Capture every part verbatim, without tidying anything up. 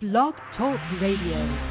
Blog Talk Radio.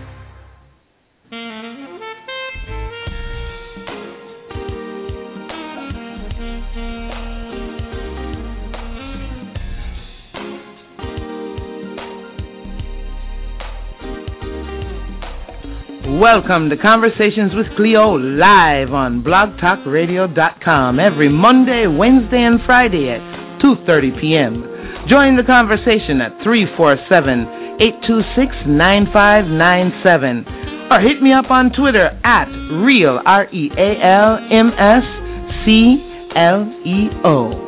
Welcome to Conversations with Cleo live on blog talk radio dot com every Monday, Wednesday, and Friday at two thirty p.m. Join the conversation at three four seven, eight two six, nine five nine seven or hit me up on Twitter at Real, R E A L M S C L E O.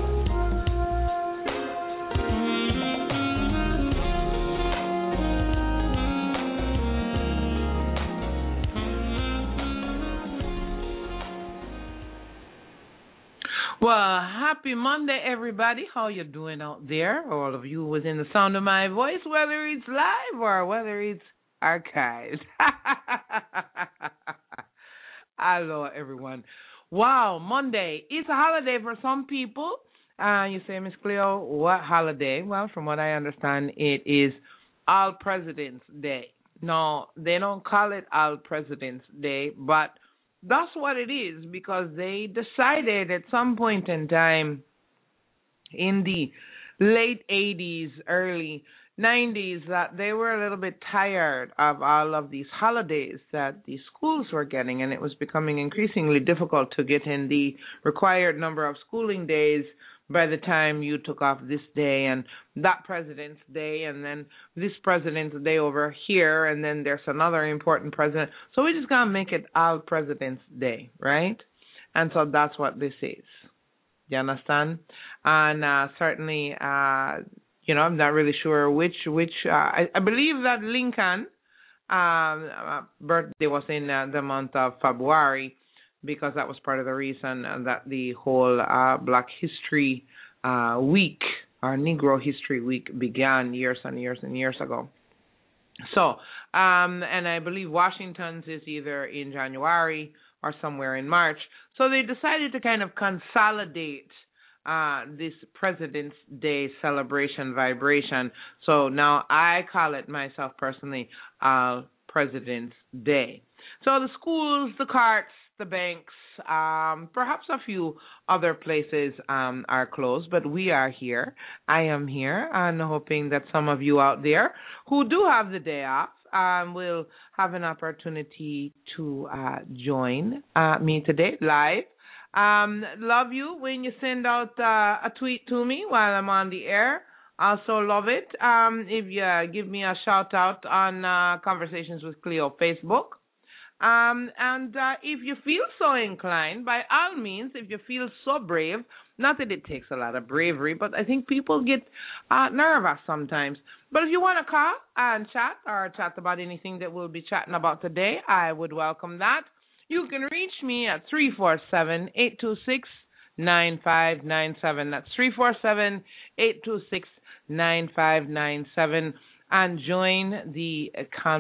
Well, happy Monday, everybody. How you doing out there? All of you within the sound of my voice, whether it's live or whether it's archived. Hello, everyone. Wow, Monday. It's a holiday for some people. Uh, you say, Miss Cleo, what holiday? Well, from what I understand, it is All President's Day. No, they don't call it All President's Day, but that's what it is, because they decided at some point in time in the late eighties, early nineties that they were a little bit tired of all of these holidays that the schools were getting, and it was becoming increasingly difficult to get in the required number of schooling days by the time you took off this day and that President's Day and then this President's Day over here, and then there's another important president. So we just got to make it All President's Day, right? And so that's what this is. You understand? And uh, certainly, uh, you know, I'm not really sure which, which uh, I, I believe that Lincoln um, uh, birthday was in uh, the month of February, because that was part of the reason that the whole uh, Black History uh, Week, or Negro History Week, began years and years and years ago. So, um, and I believe Washington's is either in January or somewhere in March. So they decided to kind of consolidate uh, this President's Day celebration vibration. So now I call it myself personally uh, President's Day. So the schools, the carts, the banks, um, perhaps a few other places um, are closed, but we are here. I am here, and hoping that some of you out there who do have the day off um, will have an opportunity to uh, join uh, me today live. Um, love you when you send out uh, a tweet to me while I'm on the air. Also love it um, if you give me a shout out on uh, Conversations with Cleo Facebook. Um, and uh, if you feel so inclined, by all means, if you feel so brave, not that it takes a lot of bravery, but I think people get uh, nervous sometimes. But if you want to call and chat or chat about anything that we'll be chatting about today, I would welcome that. You can reach me at three four seven, eight two six, nine five nine seven. That's three four seven, eight two six, nine five nine seven. And join the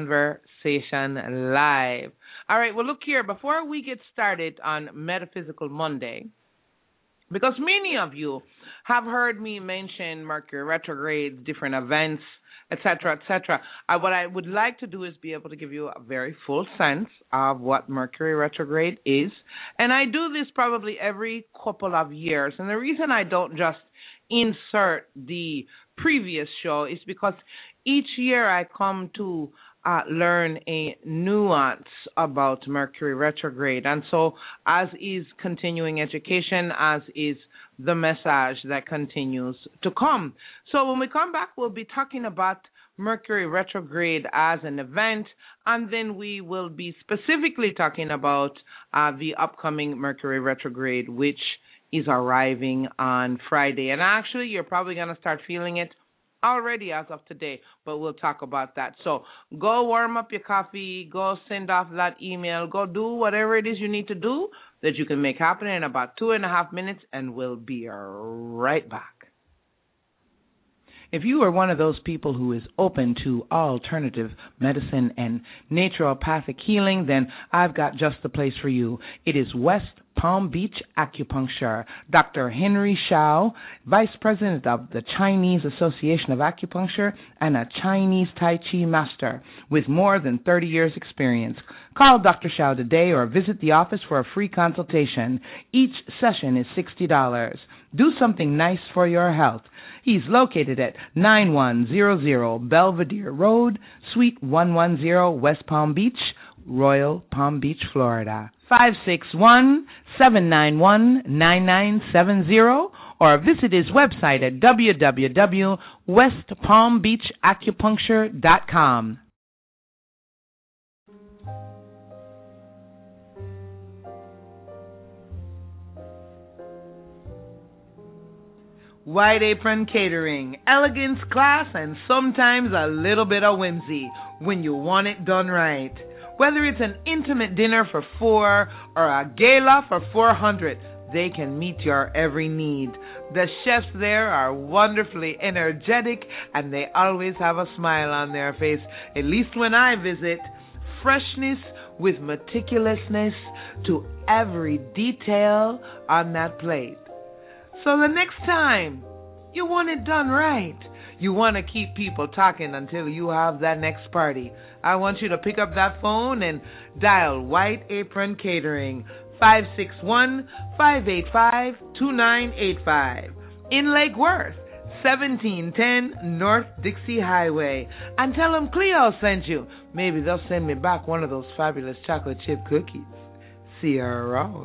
conversation live. All right, well, look here. Before we get started on Metaphysical Monday, because many of you have heard me mention Mercury retrogrades, different events, et cetera, et cetera. Uh, what I would like to do is be able to give you a very full sense of what Mercury retrograde is. And I do this probably every couple of years. And the reason I don't just insert the previous show is because each year I come to uh, learn a nuance about Mercury retrograde. And so, as is continuing education, as is the message that continues to come. So when we come back, we'll be talking about Mercury retrograde as an event, and then we will be specifically talking about uh, the upcoming Mercury retrograde, which is arriving on Friday. And actually, you're probably going to start feeling it already as of today, but we'll talk about that. So go warm up your coffee, go send off that email, go do whatever it is you need to do that you can make happen in about two and a half minutes, and we'll be right back. If you are one of those people who is open to alternative medicine and naturopathic healing, then I've got just the place for you. It is West Palm Beach Acupuncture. Doctor Henry Shao, Vice President of the Chinese Association of Acupuncture and a Chinese Tai Chi master with more than thirty years experience. Call Doctor Shao today or visit the office for a free consultation. Each session is sixty dollars. Do something nice for your health. He's located at ninety-one hundred Belvedere Road, Suite one ten, West Palm Beach, Royal Palm Beach, Florida. five six one, seven nine one, nine nine seven zero or visit his website at w w w dot west palm beach acupuncture dot com. White Apron Catering, elegance, class, and sometimes a little bit of whimsy when you want it done right. Whether it's an intimate dinner for four or a gala for four hundred, they can meet your every need. The chefs there are wonderfully energetic and they always have a smile on their face, at least when I visit. Freshness with meticulousness to every detail on that plate. So the next time you want it done right, you want to keep people talking until you have that next party, I want you to pick up that phone and dial White Apron Catering, five six one, five eight five, two nine eight five. In Lake Worth, seventeen ten North Dixie Highway. And tell them Cleo sent you. Maybe they'll send me back one of those fabulous chocolate chip cookies. See you around.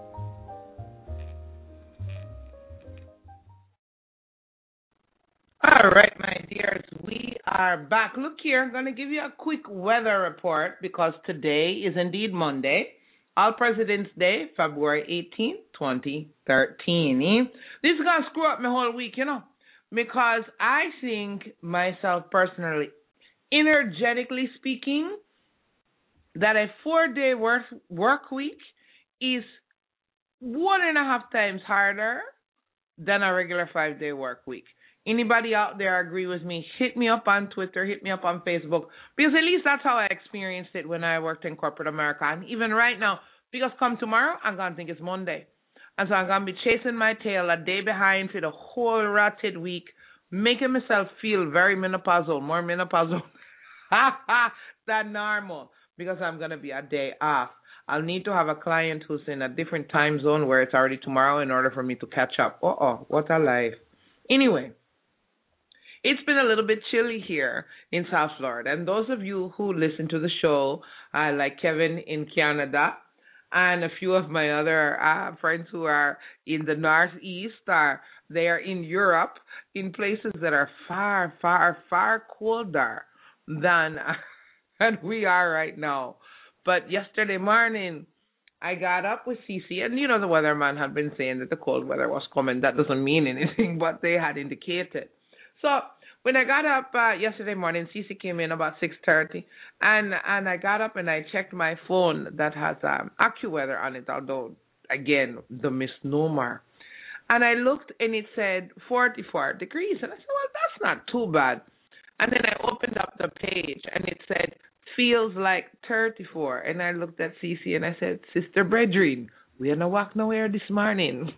All right, my dears, we are back. Look here, I'm going to give you a quick weather report because today is indeed Monday, All President's Day, February eighteenth, twenty thirteen. Eh? This is going to screw up my whole week, you know, because I think myself personally, energetically speaking, that a four-day work, work week is one and a half times harder than a regular five-day work week. Anybody out there agree with me? Hit me up on Twitter, hit me up on Facebook, because at least that's how I experienced it when I worked in corporate America. And even right now, because come tomorrow, I'm going to think it's Monday. And so I'm going to be chasing my tail a day behind for the whole rotted week, making myself feel very menopausal, more menopausal than normal, because I'm going to be a day off. I'll need to have a client who's in a different time zone where it's already tomorrow in order for me to catch up. Uh-oh, what a life. Anyway. It's been a little bit chilly here in South Florida. And those of you who listen to the show, uh, like Kevin in Canada and a few of my other uh, friends who are in the Northeast, are they are in Europe, in places that are far, far, far colder than, than we are right now. But yesterday morning, I got up with Cece, and you know the weatherman had been saying that the cold weather was coming. That doesn't mean anything, but they had indicated. So when I got up uh, yesterday morning, Cece came in about six thirty, and and I got up and I checked my phone that has um, AccuWeather on it, although, again, the misnomer. And I looked, and it said forty-four degrees, and I said, well, that's not too bad. And then I opened up the page, and it said, feels like thirty-four. And I looked at Cece, and I said, Sister Brethren, we are not walk nowhere this morning.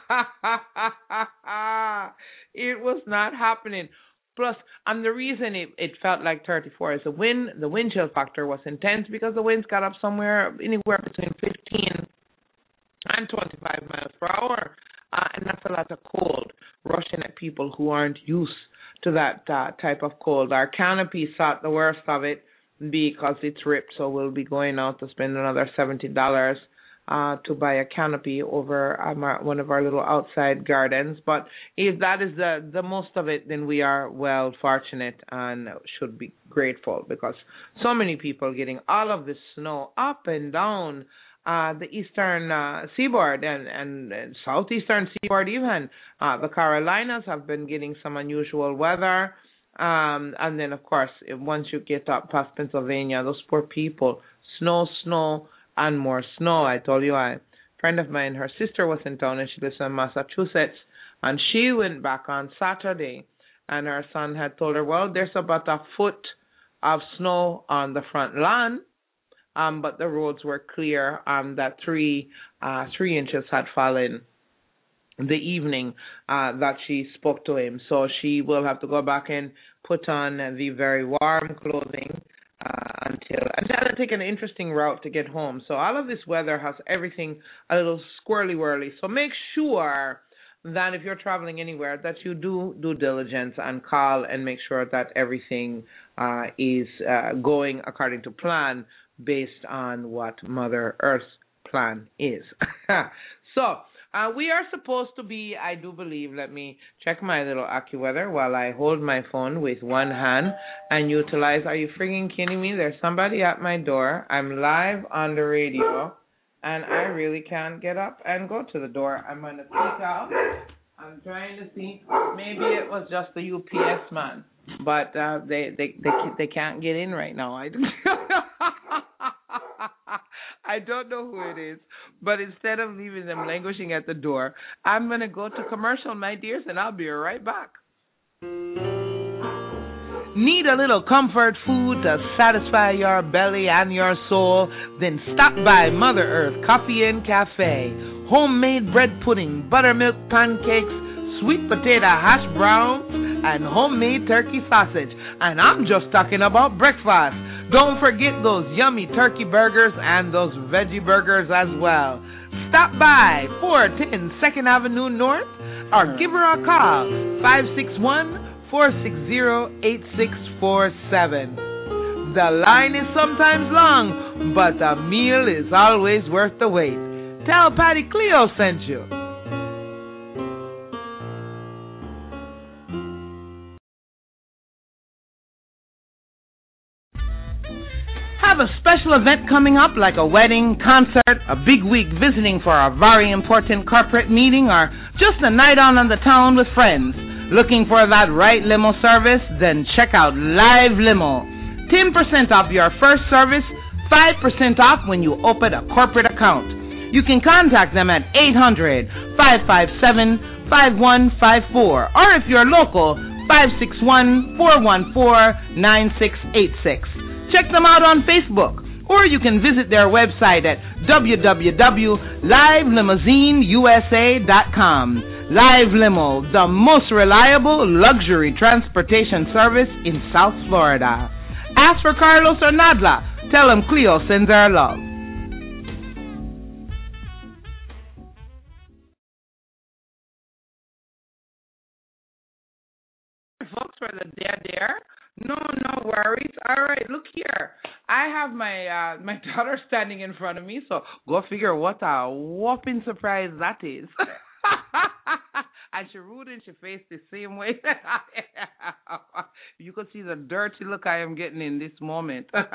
It was not happening. Plus, and the reason it, it felt like thirty-four is the wind, the wind chill factor was intense because the winds got up somewhere, anywhere between fifteen and twenty-five miles per hour. Uh, and that's a lot of cold rushing at people who aren't used to that uh, type of cold. Our canopy thought the worst of it because it's ripped, so we'll be going out to spend another seventy dollars Uh, to buy a canopy over um, our, one of our little outside gardens. But if that is the, the most of it, then we are well fortunate and should be grateful because so many people getting all of this snow up and down uh, the eastern uh, seaboard and, and, and southeastern seaboard even. Uh, the Carolinas have been getting some unusual weather. Um, and then, of course, once you get up past Pennsylvania, those poor people, snow, snow, and more snow. I told you, I, a friend of mine, her sister was in town, and she lives in Massachusetts, and she went back on Saturday, and her son had told her, well, there's about a foot of snow on the front lawn, um, but the roads were clear, um, that three, uh, three inches had fallen the evening uh, that she spoke to him. So she will have to go back and put on the very warm clothing uh, until until take an interesting route to get home. So all of this weather has everything a little squirrely whirly. So make sure that if you're traveling anywhere that you do due diligence and call and make sure that everything uh, is uh, going according to plan based on what Mother Earth's plan is. so Uh, we are supposed to be, I do believe, let me check my little AccuWeather while I hold my phone with one hand and utilize, are you frigging kidding me? There's somebody at my door. I'm live on the radio, and I really can't get up and go to the door. I'm going to peek out. I'm trying to see. Maybe it was just the U P S man, but uh, they, they, they, they can't get in right now. I I don't know who it is, but instead of leaving them languishing at the door, I'm going to go to commercial, my dears, and I'll be right back. Need a little comfort food to satisfy your belly and your soul? Then stop by Mother Earth Coffee and Cafe. Homemade bread pudding, buttermilk pancakes, sweet potato hash browns, and homemade turkey sausage. And I'm just talking about breakfast. Don't forget those yummy turkey burgers and those veggie burgers as well. Stop by four ten second Avenue North or give her a call, five six one, four six zero, eight six four seven. The line is sometimes long, but the meal is always worth the wait. Tell Patty Cleo sent you. Have a special event coming up like a wedding, concert, a big week visiting for a very important corporate meeting, or just a night out on the town with friends. Looking for that right limo service? Then check out Live Limo. ten percent off your first service, five percent off when you open a corporate account. You can contact them at eight hundred, five five seven, five one five four, or if you're local, five six one, four one four, nine six eight six. Check them out on Facebook, or you can visit their website at w w w dot live limousine u s a dot com. Live Limo, the most reliable luxury transportation service in South Florida. Ask for Carlos or Nadla. Tell them Cleo sends our love. Folks, whether they're there, no, no worries. All right, look here. I have my uh, my daughter standing in front of me, so go figure what a whopping surprise that is. And she rude in she face the same way. You could see the dirty look I am getting in this moment. So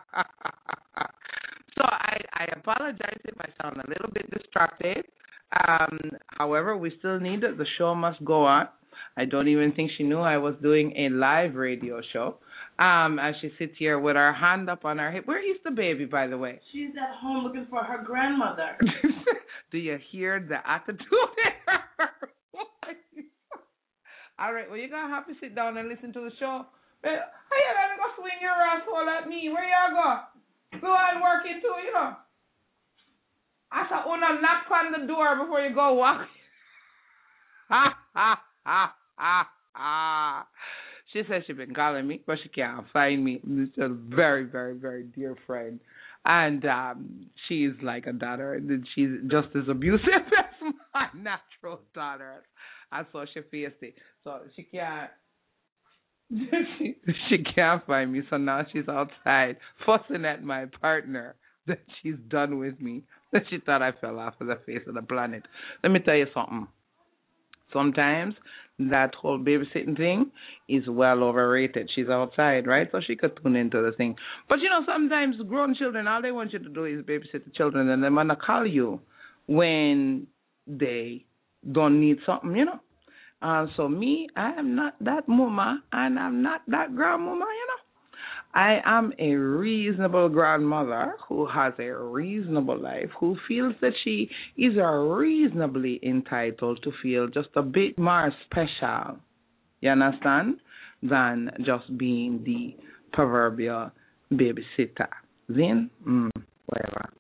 I, I apologize if I sound a little bit distracted. Um, however, we still need it. The show must go on. I don't even think she knew I was doing a live radio show. Um, as she sits here with her hand up on her hip. Where is the baby, by the way? She's at home looking for her grandmother. Do you hear the attitude in her voice? All right, well, you're going to have to sit down and listen to the show. Hey, you're going to go swing your asshole at me. Where you go? Go and work it too, you know. I saw una knock on the door before you go walk. Ha, ha, ha, ha, ha. She says she's been calling me, but she can't find me. It's a very, very, very dear friend. And um, she's like a daughter. And she's just as abusive as my natural daughter. And so she faced it. So she can't, she, she can't find me. So now she's outside fussing at my partner that she's done with me. That she thought I fell off of the face of the planet. Let me tell you something. Sometimes that whole babysitting thing is well overrated. She's outside, right? So she could tune into the thing. But, you know, sometimes grown children, all they want you to do is babysit the children, and they're going to call you when they don't need something, you know. Uh, so me, I am not that mama, and I'm not that grandmama, you know. I am a reasonable grandmother who has a reasonable life, who feels that she is reasonably entitled to feel just a bit more special You understand? Than just being the proverbial babysitter. Then, mm, whatever.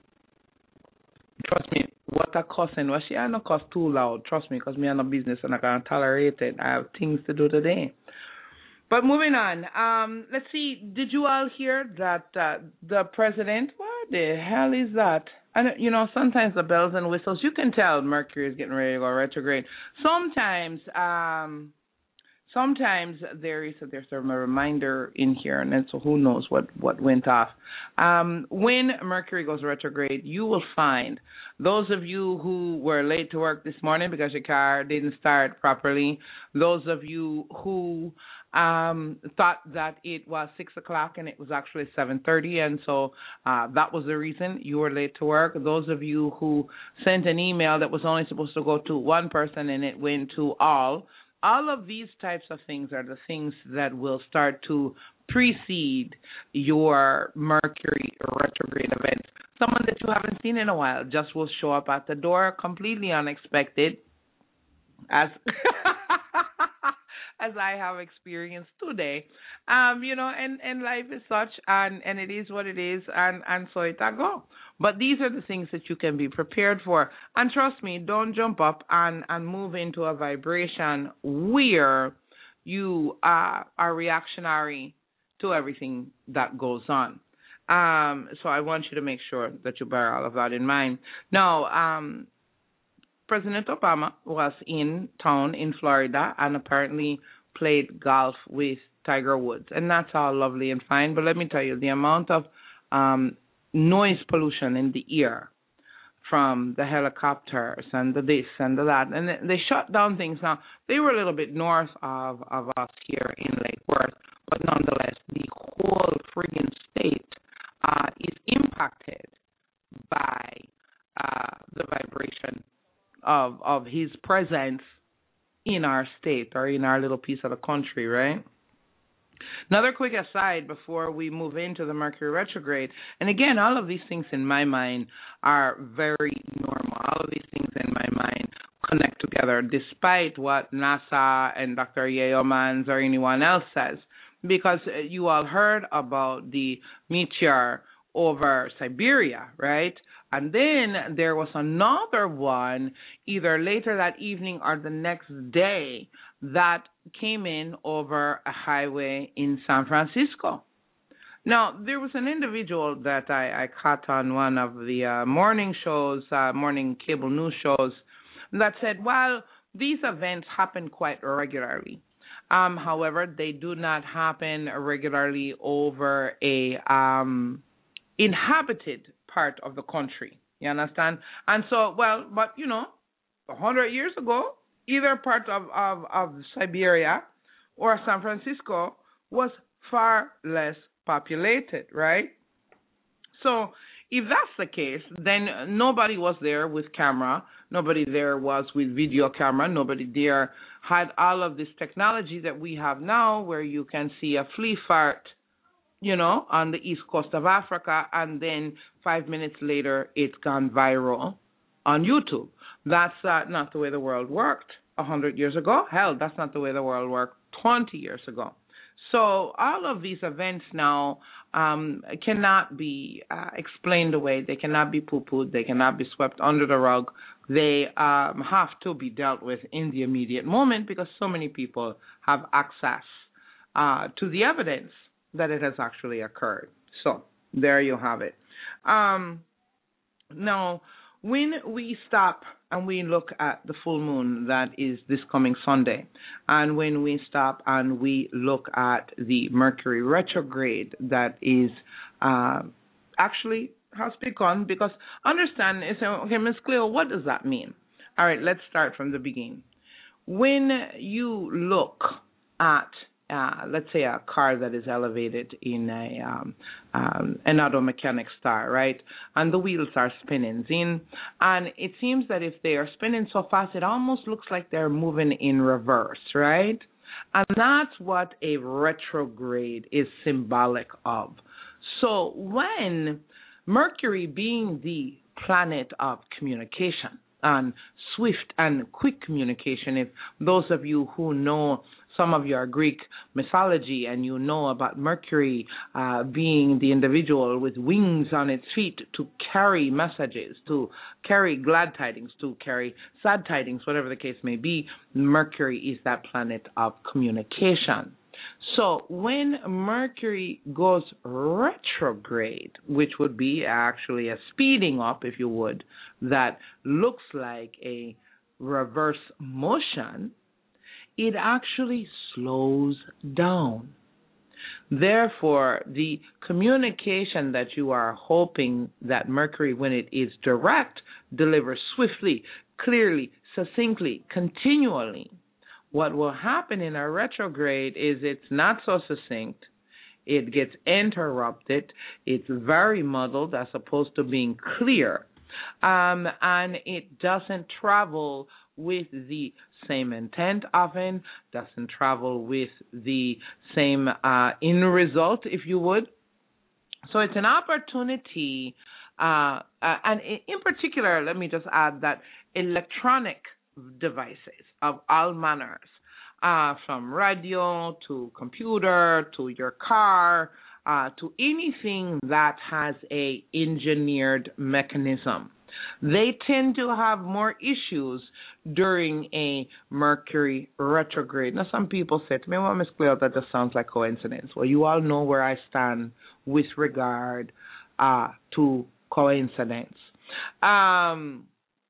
Trust me, what a cussing. Well, she ain't no cuss too loud. Trust me, because me and no business and I can't tolerate it. I have things to do today. But moving on, um, let's see. Did you all hear that uh, the president? What the hell is that? And you know, sometimes the bells and whistles. You can tell Mercury is getting ready to go retrograde. Sometimes, um, sometimes there is a, there's a reminder in here, and then so who knows what what went off. Um, when Mercury goes retrograde, you will find those of you who were late to work this morning because your car didn't start properly. Those of you who um, thought that it was six o'clock and it was actually seven thirty, and so uh, that was the reason you were late to work. Those of you who sent an email that was only supposed to go to one person and it went to all. All of these types of things are the things that will start to precede your Mercury retrograde event. Someone that you haven't seen in a while just will show up at the door completely unexpected, as as I have experienced today. Um, you know, and, and life is such, and, and it is what it is, and, and so it I go. But these are the things that you can be prepared for. And trust me, don't jump up and, and move into a vibration where you uh, are reactionary to everything that goes on. Um, so I want you to make sure that you bear all of that in mind. Now, um, President Obama was in town in Florida and apparently played golf with Tiger Woods. And that's all lovely and fine. But let me tell you, the amount of um, noise pollution in the air from the helicopters and the this and the that. And they shut down things. Now, they were a little bit north of, of us here in Lake Worth. But nonetheless, the whole friggin' state uh, is impacted by uh, the vibration of of his presence in our state or in our little piece of the country, right? Another quick aside before we move into the Mercury retrograde, and again, all of these things in my mind are very normal. All of these things in my mind connect together, despite what NASA and Doctor Yeomans or anyone else says, because you all heard about the meteor over Siberia, right? And then there was another one either later that evening or the next day that came in over a highway in San Francisco. Now, there was an individual that I, I caught on one of the uh, morning shows, uh, morning cable news shows, that said, well, these events happen quite regularly. Um, however, they do not happen regularly over a um, inhabited part of the country. You understand? And so, well, but, you know, a hundred years ago, either part of, of, of Siberia or San Francisco was far less populated, right? So if that's the case, then nobody was there with camera. Nobody there was with video camera. Nobody there had all of this technology that we have now where you can see a flea fart, you know, on the east coast of Africa, and then five minutes later, it's gone viral on YouTube. That's uh, not the way the world worked a hundred years ago. Hell, that's not the way the world worked twenty years ago. So all of these events now um, cannot be uh, explained away. They cannot be poo-pooed. They cannot be swept under the rug. They um, have to be dealt with in the immediate moment because so many people have access uh, to the evidence that it has actually occurred. So there you have it. Um, now, when we stop and we look at the full moon that is this coming Sunday, and when we stop and we look at the Mercury retrograde that is uh, actually has begun, because understand, okay, Miz Cleo, what does that mean? All right, let's start from the beginning. When you look at Uh, let's say a car that is elevated in a um, um, an automechanic star, right? And the wheels are spinning. In, and it seems that if they are spinning so fast, it almost looks like they're moving in reverse, right? And that's what a retrograde is symbolic of. So when Mercury, being the planet of communication and swift and quick communication, if those of you who know some of you are Greek mythology and you know about Mercury uh, being the individual with wings on its feet to carry messages, to carry glad tidings, to carry sad tidings, whatever the case may be, Mercury is that planet of communication. So when Mercury goes retrograde, which would be actually a speeding up, if you would, that looks like a reverse motion, it actually slows down. Therefore, the communication that you are hoping that Mercury, when it is direct, delivers swiftly, clearly, succinctly, continually. What will happen in a retrograde is it's not so succinct. It gets interrupted. It's very muddled as opposed to being clear. Um, and it doesn't travel with the same intent often, doesn't travel with the same uh, end result, if you would. So it's an opportunity, uh, uh, and in particular, let me just add that electronic devices of all manners, uh, from radio to computer to your car, uh, to anything that has a engineered mechanism. They tend to have more issues during a Mercury retrograde. Now, some people say to me, well, Miss Cleo, that just sounds like coincidence. Well, you all know where I stand with regard uh, to coincidence. Um,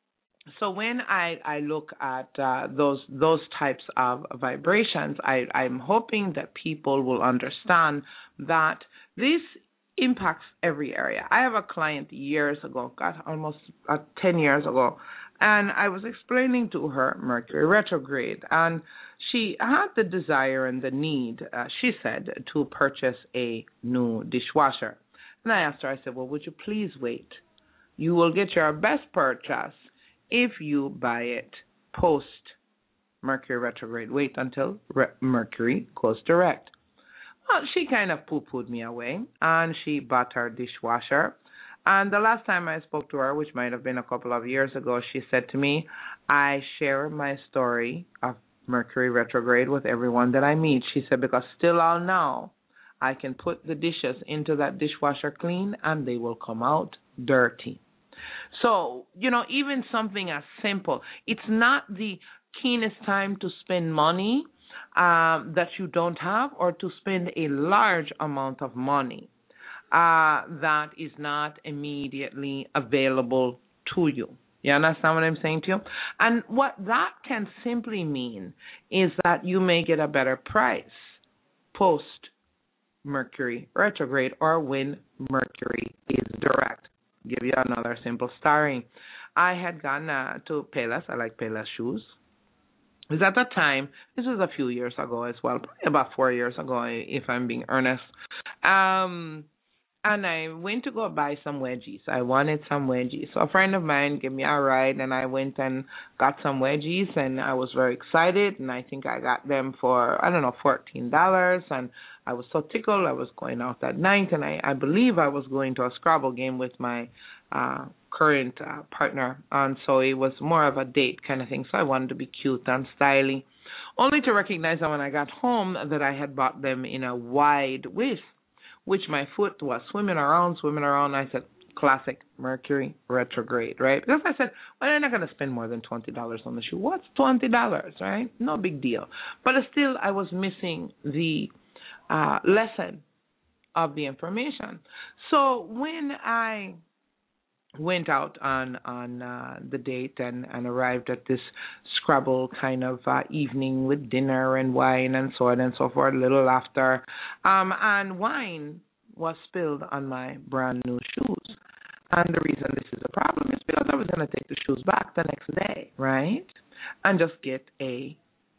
so when I, I look at uh, those those types of vibrations, I, I'm hoping that people will understand that this impacts every area. I have a client years ago, God, almost uh, ten years ago, and I was explaining to her Mercury retrograde, and she had the desire and the need, uh, she said, to purchase a new dishwasher. And I asked her, I said, well, would you please wait? You will get your best purchase if you buy it post Mercury retrograde. Wait until re- Mercury goes direct. Well, she kind of poo-pooed me away, and she bought her dishwasher. And the last time I spoke to her, which might have been a couple of years ago, she said to me, I share my story of Mercury retrograde with everyone that I meet. She said, because still all now, I can put the dishes into that dishwasher clean, and they will come out dirty. So, you know, even something as simple, it's not the keenest time to spend money uh, that you don't have, or to spend a large amount of money uh, that is not immediately available to you. You understand what I'm saying to you? And what that can simply mean is that you may get a better price post Mercury retrograde, or when Mercury is direct. Give you another simple story. I had gone uh, to Payless. I like Payless shoes. It was at the time, this was a few years ago as well, probably about four years ago, if I'm being earnest. Um, and I went to go buy some wedgies. I wanted some wedgies. So a friend of mine gave me a ride, and I went and got some wedgies, and I was very excited, and I think I got them for, I don't know, fourteen dollars, and I was so tickled. I was going out that night, and I, I believe I was going to a Scrabble game with my uh, current uh, partner, and so it was more of a date kind of thing, so I wanted to be cute and stylish, only to recognize that when I got home that I had bought them in a wide width, which my foot was swimming around, swimming around. I said, classic Mercury retrograde, right? Because I said, well, I'm not going to spend more than twenty dollars on the shoe. What's twenty dollars, right? No big deal. But still, I was missing the uh, lesson of the information. So when I went out on on uh, the date and, and arrived at this Scrabble kind of uh, evening with dinner and wine and so on and so forth, a little laughter, um, and wine was spilled on my brand new shoes. And the reason this is a problem is because I was going to take the shoes back the next day, right, and just get a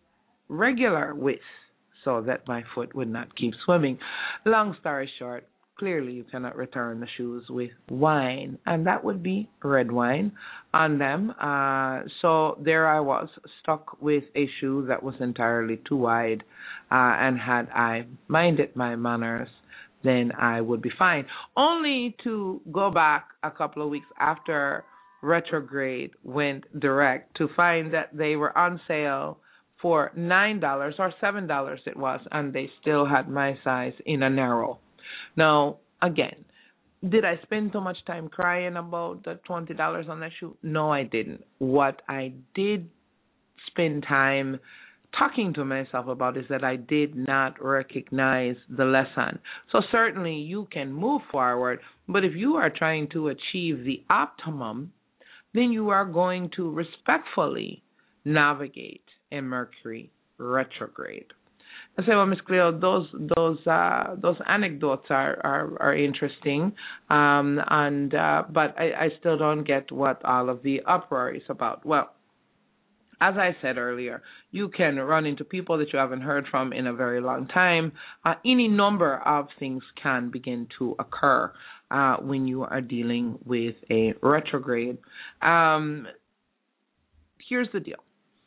regular width so that my foot would not keep swimming. Long story short, clearly you cannot return the shoes with wine, and that would be red wine on them. Uh, so there I was, stuck with a shoe that was entirely too wide, uh, and had I minded my manners, then I would be fine. Only to go back a couple of weeks after retrograde went direct to find that they were on sale for nine dollars or seven dollars it was, and they still had my size in a narrow. Now, again, did I spend too much time crying about the twenty dollars on that shoe? No, I didn't. What I did spend time talking to myself about is that I did not recognize the lesson. So certainly you can move forward, but if you are trying to achieve the optimum, then you are going to respectfully navigate a Mercury retrograde. I say, well, Miss Cleo, those those uh, those anecdotes are are, are interesting, um, and uh, but I, I still don't get what all of the uproar is about. Well, as I said earlier, you can run into people that you haven't heard from in a very long time. Uh, any number of things can begin to occur uh, when you are dealing with a retrograde. Um, here's the deal.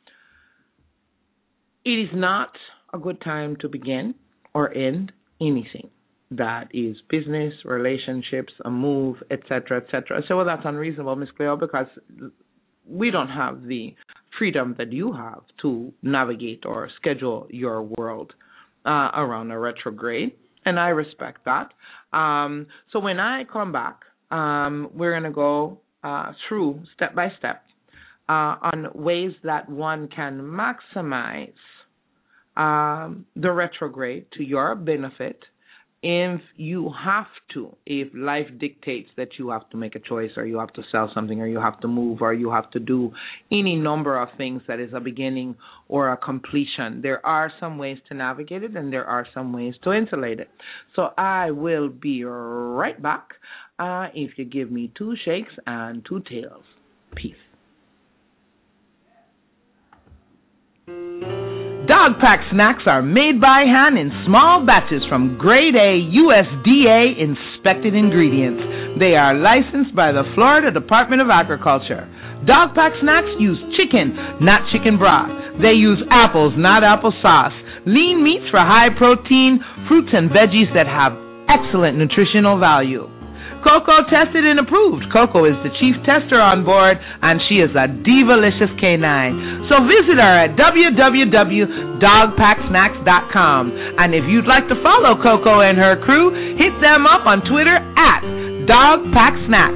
It is not a good time to begin or end anything that is business, relationships, a move, et cetera, et cetera. So, well, that's unreasonable, Miss Cleo, because we don't have the freedom that you have to navigate or schedule your world uh, around a retrograde, and I respect that. Um, so when I come back, um, we're going to go uh, through step by step uh, on ways that one can maximize um, the retrograde to your benefit. If you have to, if life dictates that you have to make a choice, or you have to sell something, or you have to move, or you have to do any number of things that is a beginning or a completion, there are some ways to navigate it, and there are some ways to insulate it. So I will be right back uh, if you give me two shakes and two tails. Peace. Dog Pack snacks are made by hand in small batches from grade A U S D A inspected ingredients. They are licensed by the Florida Department of Agriculture. Dog Pack snacks use chicken, not chicken broth. They use apples, not applesauce. Lean meats for high protein, fruits and veggies that have excellent nutritional value. Coco tested and approved. Coco is the chief tester on board, and she is a divalicious canine. So visit her at w w w dot dog pack snacks dot com. And if you'd like to follow Coco and her crew, hit them up on Twitter at Dog Pack Snacks.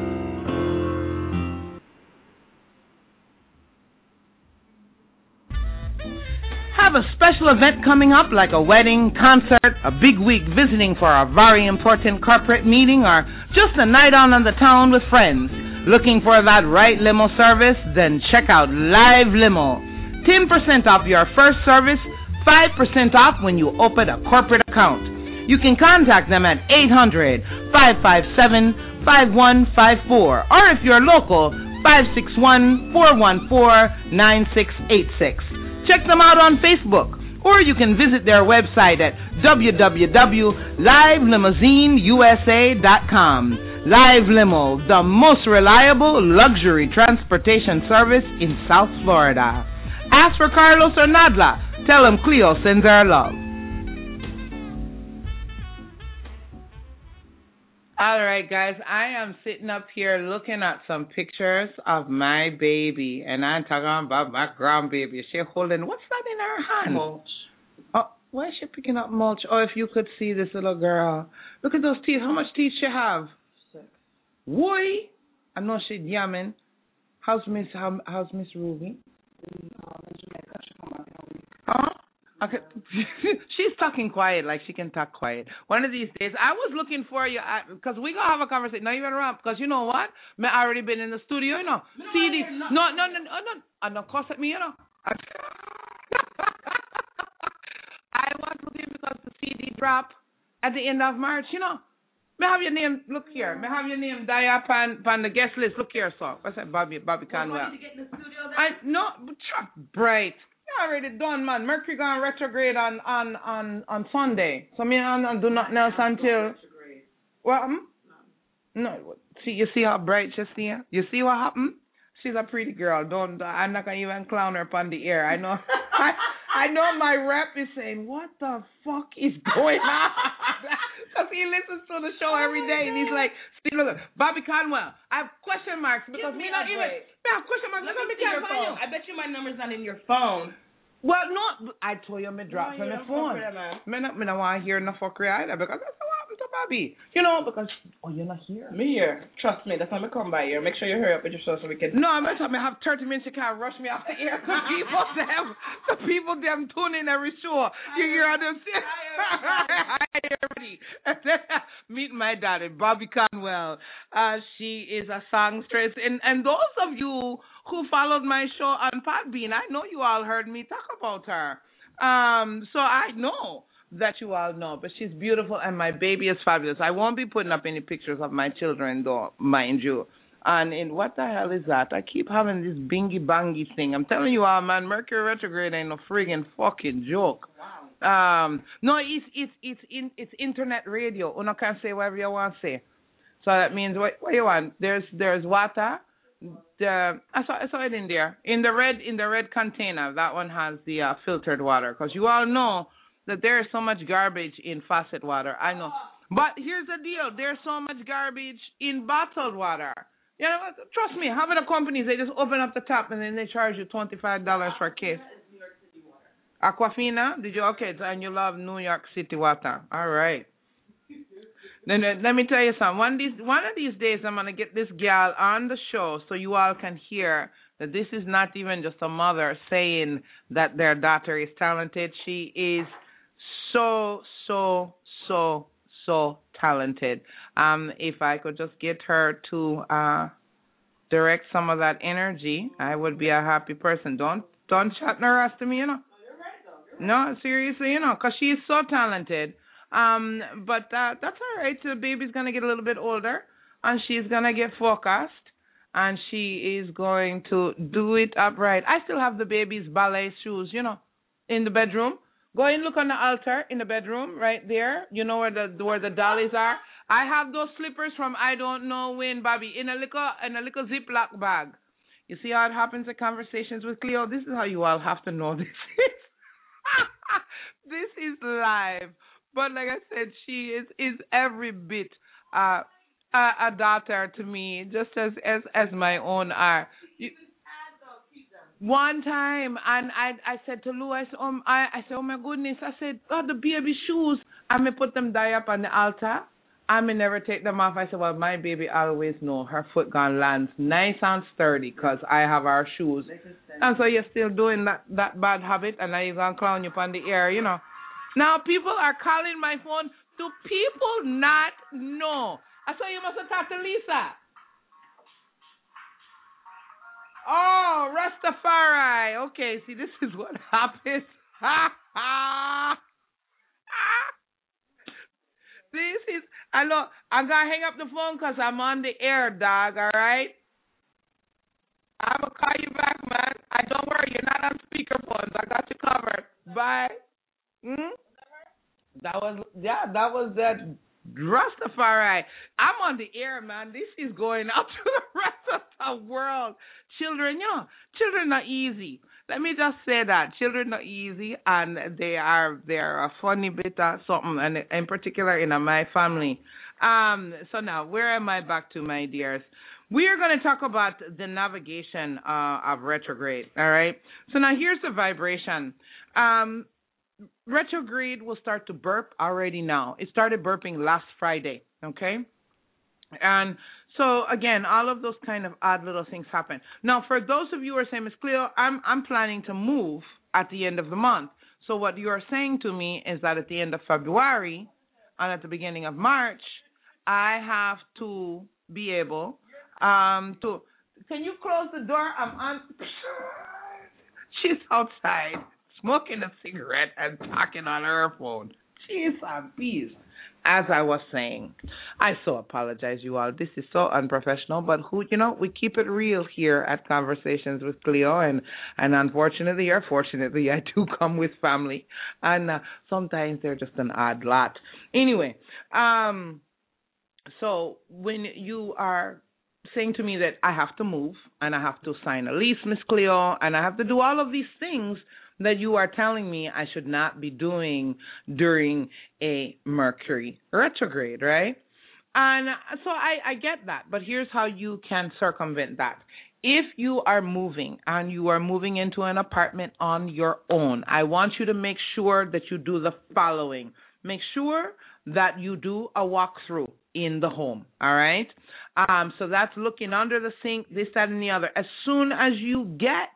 Have a special event coming up like a wedding, concert, a big week visiting for a very important corporate meeting, or just a night on in the town with friends. Looking for that right limo service? Then check out Live Limo. ten percent off your first service, five percent off when you open a corporate account. You can contact them at eight hundred, five five seven, five one five four, or if you're local, five six one, four one four, nine six eight six. Check them out on Facebook, or you can visit their website at w w w dot live limousine u s a dot com. Live Limo, the most reliable luxury transportation service in South Florida. Ask for Carlos or Nadla. Tell them Cleo sends her love. All right, guys, I am sitting up here looking at some pictures of my baby, and I'm talking about my grandbaby. She's holding, what's that in her hand? Mulch. Oh, why is she picking up mulch? Oh, if you could see this little girl. Look at those teeth. How much teeth she have? Six. Why? I know she's yamming. How's Miss, how, how's Miss Ruby? Huh? Okay. She's talking quiet, like she can talk quiet. One of these days, I was looking for you, because we going to have a conversation. Not even around, because you know what? I already been in the studio, you know. No, C D. no, No, no, no, no, no. And of course, at me, you know. I was looking because the C D drop at the end of March, you know. May I have your name, look here. May I have your name, Dia, pan, pan the guest list. Look here, sir. What's that, Bobby, Bobby Conwell? You get in the studio then? I, no, bright. You already done, man. Mercury gone retrograde on, on, on, on Sunday. So me and do nothing else until... What happened? No. See, you see how bright she's here? You see what happened? She's a pretty girl. Don't, I'm not going to even clown her upon the air. I know... I, I know my rep is saying, what the fuck is going on? Because he listens to the show every day, and he's like, Steve, look, Bobby Conwell, I have question marks because Give me me not a even, break. I have question marks Let because me me see can't your find phone. you. I bet you my number's not in your phone. Well, no, I told you me drop No, on you the don't phone. fuck with her, man. Me not, me not want to hear no fuckery either because that's what happened to Bobby. You know, because, oh, you're not here. Me here. Trust me, that's why I come by here. Make sure you hurry up with your show so we can... No, I'm not talking. I have thirty minutes. You can't rush me off the air. The people, them, the people, them tune in every show. You hear them say, hi, everybody. Meet my daddy, Bobby Conwell. Uh, she is a songstress. And, and those of you who followed my show on Podbean, I know you all heard me talk about her. Um, so I know that you all know, but she's beautiful and my baby is fabulous. I won't be putting up any pictures of my children, though, mind you. And in what the hell is that? I keep having this bingy bangy thing. I'm telling you all, man, Mercury retrograde ain't no friggin' fucking joke. Wow. Um, no, it's it's it's in it's internet radio. You can say whatever you want to say. So that means what what you want? There's there's water. The I saw I saw it in there in the red in the red container. That one has the uh, filtered water because you all know that there is so much garbage in faucet water. I know, but here's the deal: there's so much garbage in bottled water. You know, trust me. How many companies they just open up the tap and then they charge you twenty five dollars for a case? Aquafina, did you okay? And you love New York City water. All right. Then uh, let me tell you something. One of these, one of these days, I'm gonna get this gal on the show so you all can hear that this is not even just a mother saying that their daughter is talented. She is so, so, so, so talented. Um, if I could just get her to uh, direct some of that energy, I would be a happy person. Don't don't chat her ass to me, you know. No, seriously, you know, because she is so talented. Um, but uh, that's all right. So the baby's going to get a little bit older, and she's going to get focused, and she is going to do it upright. I still have the baby's ballet shoes, you know, in the bedroom. Go and look on the altar in the bedroom right there. You know where the where the dollies are? I have those slippers from I don't know when, Bobby, in a little, in a little Ziploc bag. You see how it happens in Conversations with Cleo? This is how you all have to know this is. This is live. But like I said, she is, is every bit uh, a, a daughter to me, just as, as, as my own are. You, one time, and I I said to Lou, I said, um, I, I said, oh my goodness, I said, oh, the baby shoes. I may put them die up on the altar. I may never take them off. I said, well, my baby always know her foot gonna land nice and sturdy because I have our shoes. And so you're still doing that, that bad habit, and now you're gonna clown you up on the air, you know. Now people are calling my phone. Do people not know? I saw you must have talked to Lisa. Oh, Rastafari. Okay, see, this is what happens. Ha ha. This is, I know, I'm going to hang up the phone because I'm on the air, dog, all right? I'm going to call you back, man. I don't worry, you're not on speakerphones. I got you covered. Bye. Hmm? That was, yeah, that was that Rastafari. I'm on the air, man. This is going out to the rest of the world. Children, you know, children are easy. Let me just say that. Children are easy, and they are they are a funny bit of something, and in particular in my family. Um, so now, where am I back to, my dears? We are going to talk about the navigation uh, of retrograde, all right? So now here's the vibration. Um, retrograde will start to burp already now. It started burping last Friday, okay? And so, again, all of those kind of odd little things happen. Now, for those of you who are saying, Miss Cleo, I'm, I'm planning to move at the end of the month. So what you are saying to me is that at the end of February and at the beginning of March, I have to be able um, to... Can you close the door? I'm on... She's outside smoking a cigarette and talking on her phone. Jeez, I'm peace. As I was saying, I so apologize, you all. This is so unprofessional, but who, you know, we keep it real here at Conversations with Cleo, and, and unfortunately or fortunately, I do come with family, and uh, sometimes they're just an odd lot. Anyway, um, so when you are saying to me that I have to move, and I have to sign a lease, Miss Cleo, and I have to do all of these things that you are telling me I should not be doing during a Mercury retrograde, right? And so I, I get that, but here's how you can circumvent that. if you are moving and you are moving into an apartment on your own, I want you to make sure that you do the following. Make sure that you do a walkthrough in the home, all right? Um, so that's looking under the sink, this, that, and the other. As soon as you get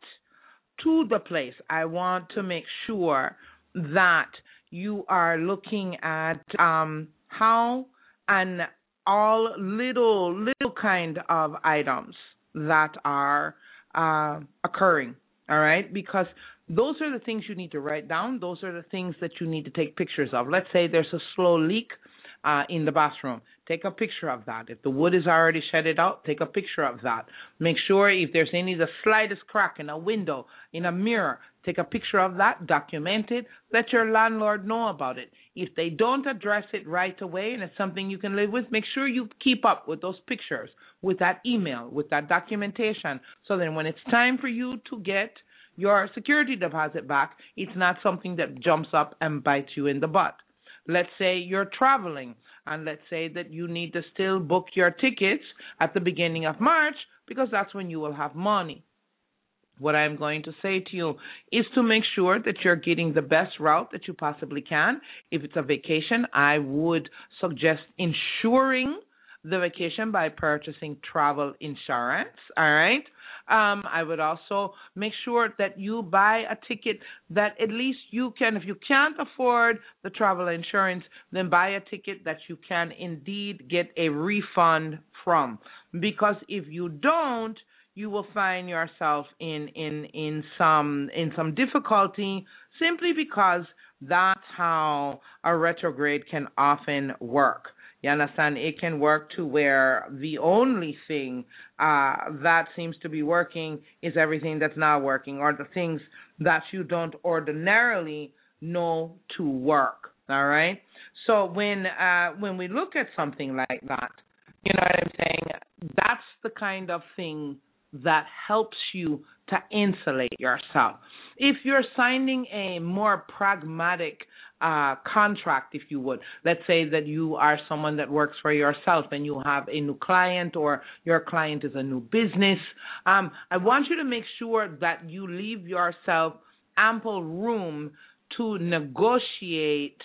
to the place, I want to make sure that you are looking at um, how and all little, little kind of items that are uh, occurring, all right? Because those are the things you need to write down. Those are the things that you need to take pictures of. Let's say there's a slow leak uh, in the bathroom. Take a picture of that. If the wood is already shedded out, take a picture of that. Make sure if there's any the slightest crack in a window, in a mirror, take a picture of that, document it, let your landlord know about it. If they don't address it right away and it's something you can live with, make sure you keep up with those pictures, with that email, with that documentation, so then when it's time for you to get your security deposit back, it's not something that jumps up and bites you in the butt. Let's say you're traveling, and let's say that you need to still book your tickets at the beginning of March because that's when you will have money. What I'm going to say to you is to make sure that you're getting the best route that you possibly can. If it's a vacation, I would suggest insuring the vacation by purchasing travel insurance, all right? Um, I would also make sure that you buy a ticket that at least you can, if you can't afford the travel insurance, then buy a ticket that you can indeed get a refund from. Because if you don't, you will find yourself in, in, in some in some difficulty simply because that's how a retrograde can often work. You understand? It can work to where the only thing uh, that seems to be working is everything that's not working, or the things that you don't ordinarily know to work. All right? So when uh, when we look at something like that, you know what I'm saying? That's the kind of thing that helps you to insulate yourself. If you're signing a more pragmatic uh, contract, if you would, let's say that you are someone that works for yourself and you have a new client, or your client is a new business, um, I want you to make sure that you leave yourself ample room to negotiate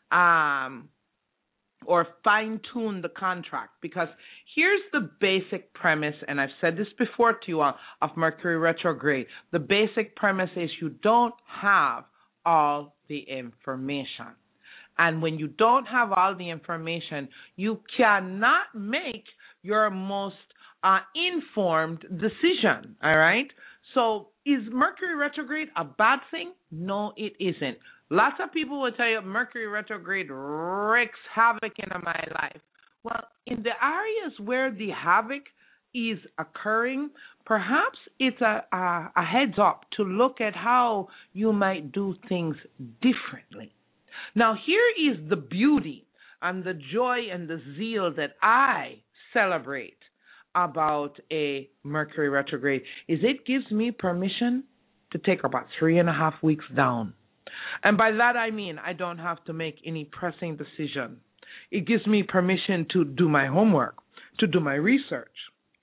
um, or fine-tune the contract, because here's the basic premise, and I've said this before to you all, of Mercury retrograde. The basic premise is you don't have all the information. And when you don't have all the information, you cannot make your most uh, informed decision, all right? So is Mercury retrograde a bad thing? No, it isn't. Lots of people will tell you Mercury retrograde wreaks havoc in my life. Well, in the areas where the havoc is occurring, perhaps it's a, a, a heads up to look at how you might do things differently. Now, here is the beauty and the joy and the zeal that I celebrate about a Mercury retrograde, is it gives me permission to take about three and a half weeks down. And by that I mean I don't have to make any pressing decision. It gives me permission to do my homework, to do my research.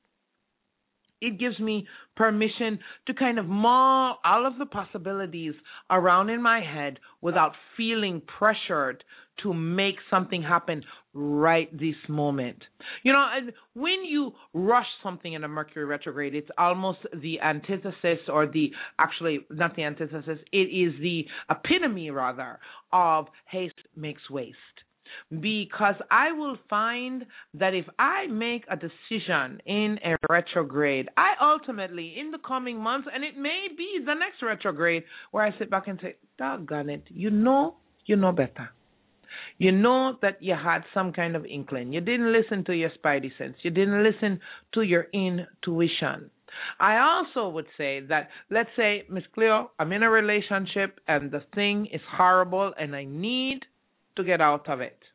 It gives me permission to kind of mull all of the possibilities around in my head without feeling pressured to make something happen right this moment. You know, and when you rush something in a Mercury retrograde, it's almost the antithesis, or the, actually, not the antithesis, it is the epitome, rather, of haste makes waste. Because I will find that if I make a decision in a retrograde, I ultimately, in the coming months, and it may be the next retrograde, where I sit back and say, doggone it, you know, you know better. You know that you had some kind of inkling. You didn't listen to your spidey sense. You didn't listen to your intuition. I also would say that, let's say, Miss Cleo, I'm in a relationship and the thing is horrible and I need to get out of it.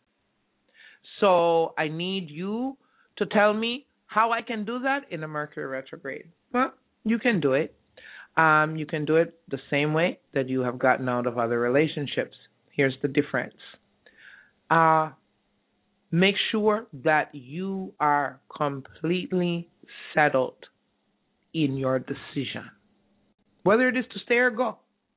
So I need you to tell me how I can do that in a Mercury retrograde. Well, you can do it. Um, you can do it the same way that you have gotten out of other relationships. Here's the difference. Uh, make sure that you are completely settled in your decision, whether it is to stay or go.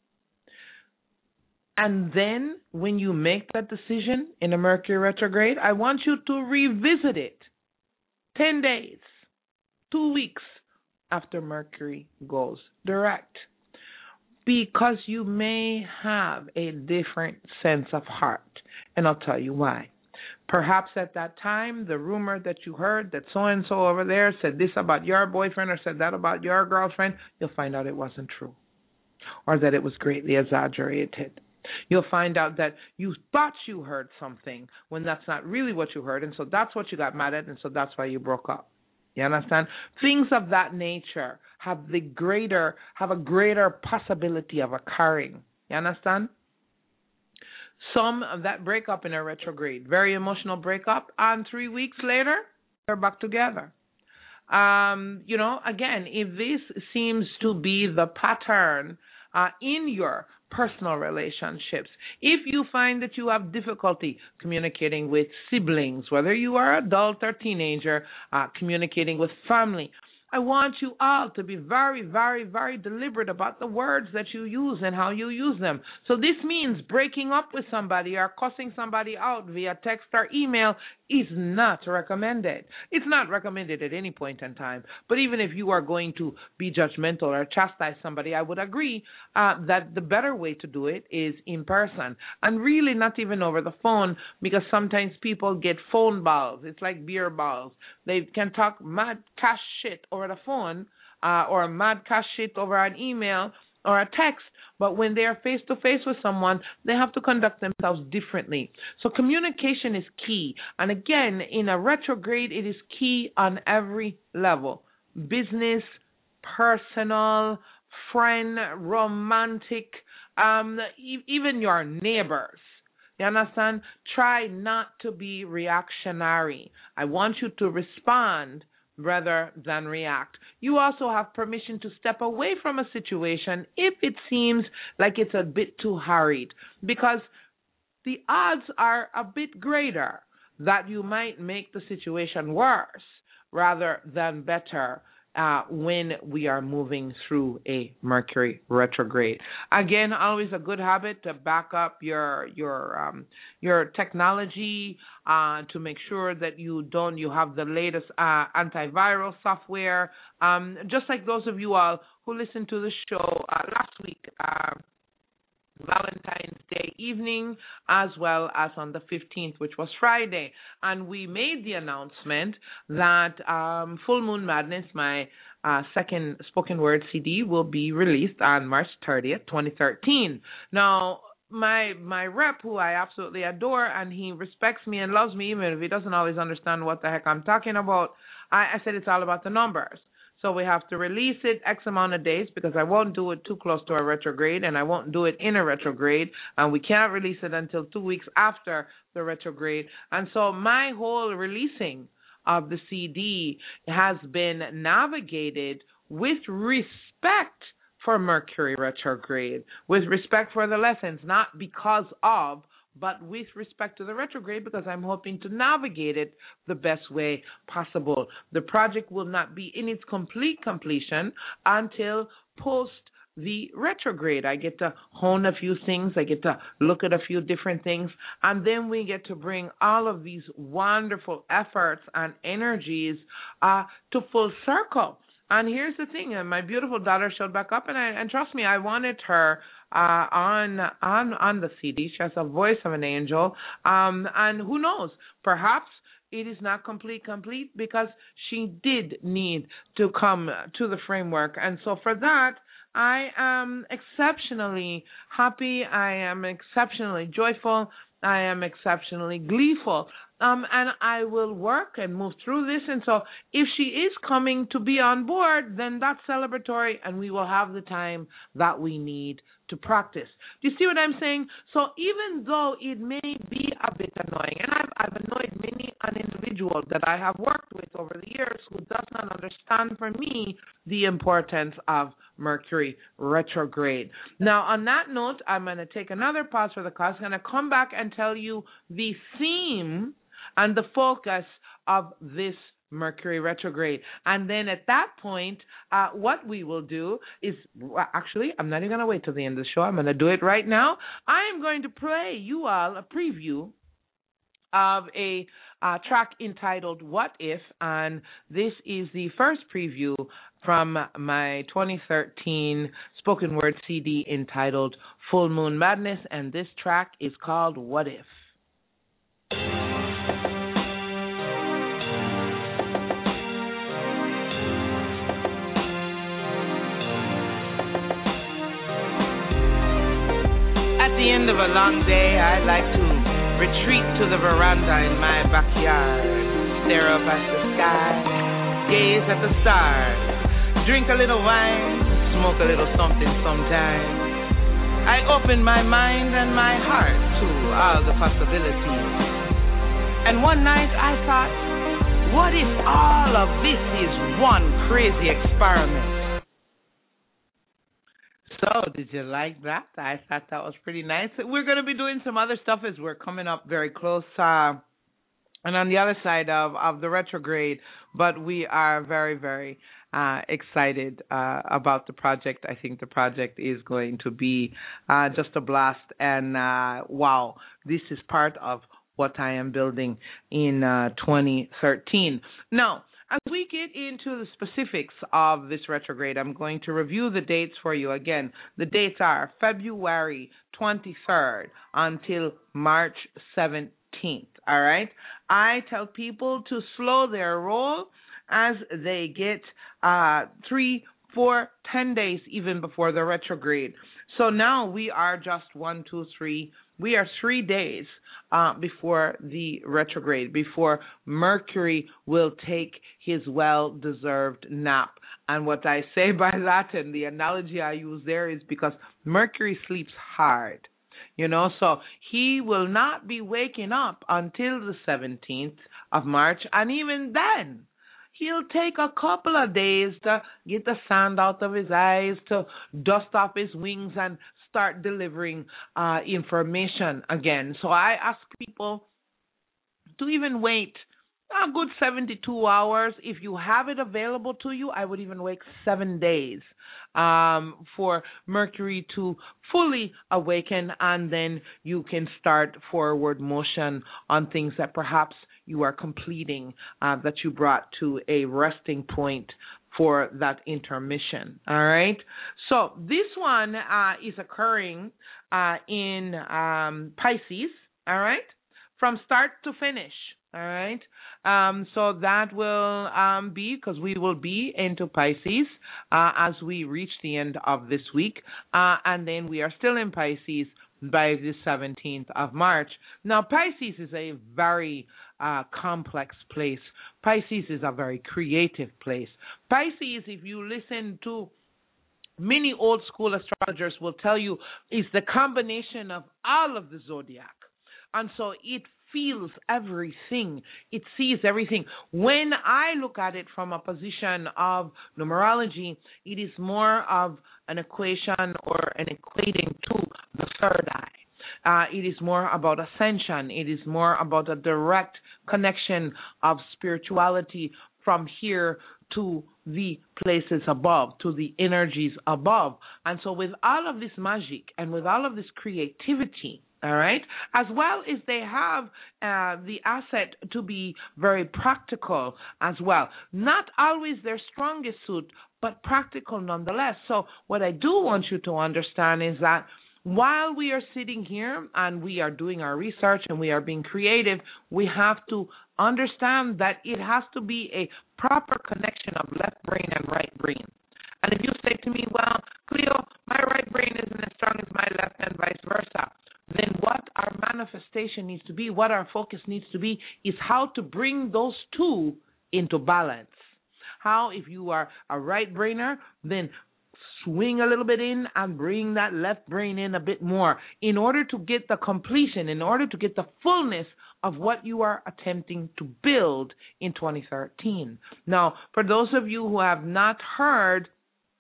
And then when you make that decision in a Mercury retrograde, I want you to revisit it ten days, two weeks after Mercury goes direct, because you may have a different sense of heart. And I'll tell you why. Perhaps at that time, the rumor that you heard that so-and-so over there said this about your boyfriend or said that about your girlfriend, you'll find out it wasn't true, or that it was greatly exaggerated. You'll find out that you thought you heard something when that's not really what you heard, and so that's what you got mad at, and so that's why you broke up. You understand? Things of that nature have the greater, have a greater possibility of occurring. You understand? Some of that breakup in a retrograde, very emotional breakup, and three weeks later, they're back together. Um, you know, again, if this seems to be the pattern uh, in your personal relationships, if you find that you have difficulty communicating with siblings, whether you are adult or teenager, uh, communicating with family, I want you all to be very, very, very deliberate about the words that you use and how you use them. So this means breaking up with somebody or cussing somebody out via text or email is not recommended. It's not recommended at any point in time. But even if you are going to be judgmental or chastise somebody, I would agree uh, that the better way to do it is in person, and really not even over the phone, because sometimes people get phone balls. It's like beer balls. They can talk mad cash shit over the phone uh, or mad cash shit over an email or a text, but when they are face-to-face with someone, they have to conduct themselves differently. So communication is key. And again, in a retrograde, it is key on every level: business, personal, friend, romantic, um, e- even your neighbors. You understand? Try not to be reactionary. I want you to respond rather than react. You also have permission to step away from a situation if it seems like it's a bit too hurried, because the odds are a bit greater that you might make the situation worse rather than better uh, when we are moving through a Mercury retrograde. Again, always a good habit to back up your your um, your technology uh, to make sure that you don't you have the latest uh, antiviral software. Um, just like those of you all who listened to the show uh, last week. Uh, Valentine's Day evening, as well as on the fifteenth, which was Friday. And we made the announcement that um, Full Moon Madness, my uh, second spoken word C D, will be released on March thirtieth, twenty thirteen. Now, my my rep, who I absolutely adore, and he respects me and loves me, even if he doesn't always understand what the heck I'm talking about, I, I said it's all about the numbers. So we have to release it X amount of days, because I won't do it too close to a retrograde, and I won't do it in a retrograde, and we can't release it until two weeks after the retrograde. And so my whole releasing of the C D has been navigated with respect for Mercury retrograde, with respect for the lessons, not because of, but with respect to the retrograde, because I'm hoping to navigate it the best way possible. The project will not be in its complete completion until post the retrograde. I get to hone a few things. I get to look at a few different things. And then we get to bring all of these wonderful efforts and energies uh, to full circle. And here's the thing, and my beautiful daughter showed back up, and I, and trust me, I wanted her uh, on on on the C D. She has a voice of an angel, um, and who knows, perhaps it is not complete complete because she did need to come to the framework. And so for that, I am exceptionally happy. I am exceptionally joyful. I am exceptionally gleeful. Um, and I will work and move through this. And so if she is coming to be on board, then that's celebratory, and we will have the time that we need to practice. Do you see what I'm saying? So even though it may be a bit annoying, and I've, I've annoyed many an individual that I have worked with over the years who does not understand, for me, the importance of Mercury retrograde. Now, on that note, I'm going to take another pause for the class. I'm going to come back and tell you the theme and the focus of this Mercury retrograde. And then at that point, uh, what we will do is, well, actually, I'm not even going to wait till the end of the show. I'm going to do it right now. I am going to play you all a preview of a uh, track entitled What If, and this is the first preview from my twenty thirteen spoken word C D entitled Full Moon Madness, and this track is called What If. At the end of a long day, I like to retreat to the veranda in my backyard, stare up at the sky, gaze at the stars, drink a little wine, smoke a little something sometime. I open my mind and my heart to all the possibilities. And one night I thought, what if all of this is one crazy experiment? So, did you like that? I thought that was pretty nice. We're going to be doing some other stuff as we're coming up very close uh, and on the other side of, of the retrograde, but we are very, very uh, excited uh, about the project. I think the project is going to be uh, just a blast, and uh, wow, this is part of what I am building in uh, twenty thirteen. Now, as we get into the specifics of this retrograde, I'm going to review the dates for you. Again, the dates are February twenty-third until March seventeenth, all right? I tell people to slow their roll as they get uh, three, four, ten days even before the retrograde. So now we are just one, two, three. We are three days uh, before the retrograde, before Mercury will take his well-deserved nap. And what I say by that, and the analogy I use there, is because Mercury sleeps hard. You know, so he will not be waking up until the seventeenth of March, and even then, he'll take a couple of days to get the sand out of his eyes, to dust off his wings, and start delivering uh, information again. So I ask people to even wait a good seventy-two hours. If you have it available to you, I would even wait seven days um, for Mercury to fully awaken, and then you can start forward motion on things that perhaps you are completing, uh, that you brought to a resting point for that intermission. All right. So this one uh, is occurring uh, in um, Pisces. All right, from start to finish. All right. Um, so that will um, be, because we will be into Pisces uh, as we reach the end of this week, uh, and then we are still in Pisces by the seventeenth of March. Now, Pisces is a very uh, complex place. Pisces is a very creative place. Pisces, if you listen to many old school astrologers, will tell you is the combination of all of the zodiac. And so it feels everything. It sees everything. When I look at it from a position of numerology, it is more of an equation or an equating to the third eye. Uh, it is more about ascension. It is more about a direct connection of spirituality from here to the places above, to the energies above. And so with all of this magic and with all of this creativity, all right, as well as they have uh, the asset to be very practical as well. Not always their strongest suit, but practical nonetheless. So what I do want you to understand is that while we are sitting here and we are doing our research and we are being creative, we have to understand that it has to be a proper connection of left brain and right brain. And if you say to me, well, Cleo, my right brain isn't as strong as my left and vice versa, then what our manifestation needs to be, what our focus needs to be, is how to bring those two into balance. How, if you are a right brainer, then swing a little bit in and bring that left brain in a bit more in order to get the completion, in order to get the fullness of what you are attempting to build in twenty thirteen. Now, for those of you who have not heard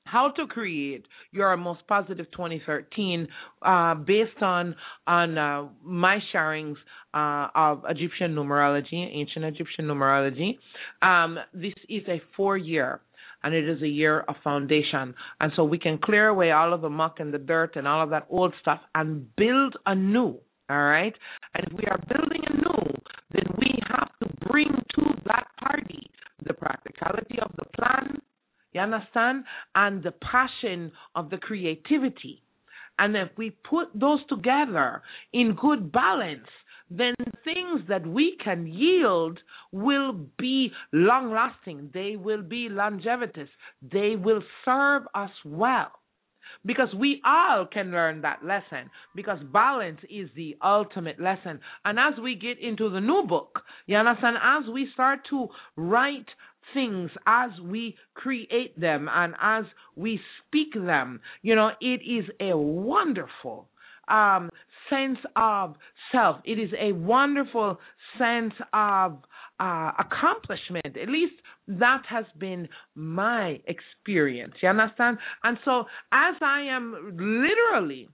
how to create your most positive twenty thirteen uh, based on on uh, my sharings uh, of Egyptian numerology, ancient Egyptian numerology. Um, this is a four year. And it is a year of foundation. And so we can clear away all of the muck and the dirt and all of that old stuff and build anew. All right? And if we are building anew, then we have to bring to that party the practicality of the plan, you understand, and the passion of the creativity. And if we put those together in good balance, then things that we can yield will be long-lasting. They will be longevitous. They will serve us well. Because we all can learn that lesson, because balance is the ultimate lesson. And as we get into the new book, you understand, as we start to write things, as we create them, and as we speak them, you know, it is a wonderful um, sense of self. It is a wonderful sense of uh, accomplishment. At least that has been my experience. You understand? And so as I am literally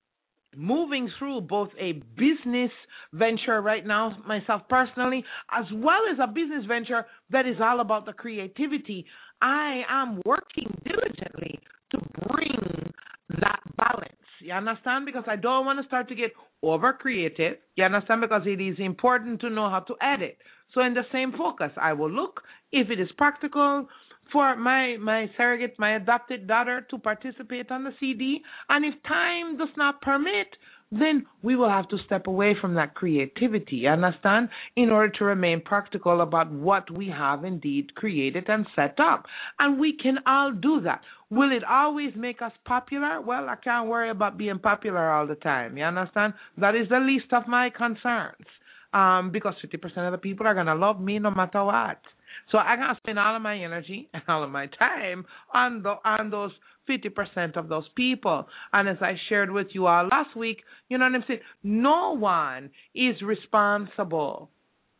moving through both a business venture right now, myself personally, as well as a business venture that is all about the creativity, I am working diligently to bring that balance. You understand? Because I don't want to start to get over creative. You understand? Because it is important to know how to edit. So in the same focus, I will look if it is practical for my, my surrogate, my adopted daughter to participate on the C D. And if time does not permit, then we will have to step away from that creativity, you understand, in order to remain practical about what we have indeed created and set up. And we can all do that. Will it always make us popular? Well, I can't worry about being popular all the time, you understand? That is the least of my concerns, um, because fifty percent of the people are going to love me no matter what. So I got to spend all of my energy and all of my time on the, on those fifty percent of those people. And as I shared with you all last week, you know what I'm saying? No one is responsible